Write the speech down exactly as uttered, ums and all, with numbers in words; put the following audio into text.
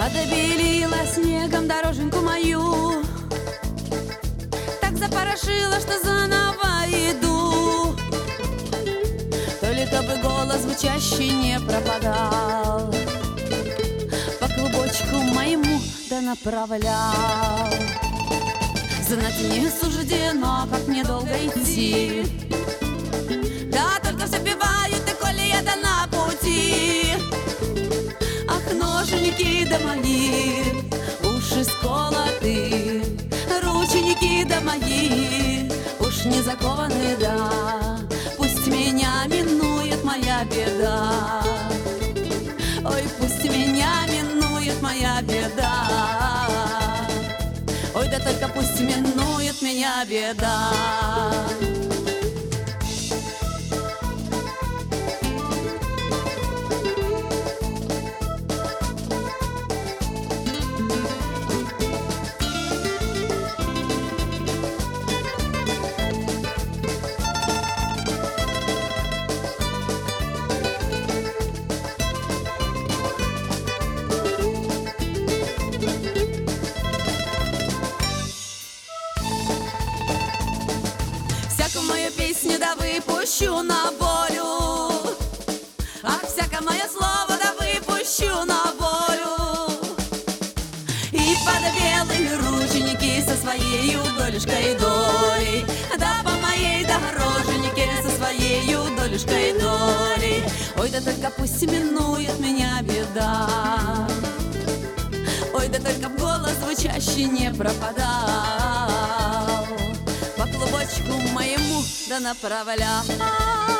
Подобелила снегом дороженьку мою, так запорошила, что заново иду. Только бы голос звучащий не пропадал, по клубочку моему да направлял. Знать не суждено, как мне долго идти, да только все бивают, и коли я да на пути. Ах, ноженьки да мои, уши сколоты, рученьки да мои, уж не закованы, да. Пусть меня минует моя беда, ой, пусть меня минует моя беда, ой, да только пусть минует меня беда. Всякую мою песню да выпущу на волю, ах, всякое мое слово да выпущу на волю. И под белые рученьки со своей долюшкой долей, да по моей дороженьке со своей долюшкой долей. Ой, да только пусть минует меня беда, ой, да только б голос звучащий не пропадал, по клубочку моему да направлял.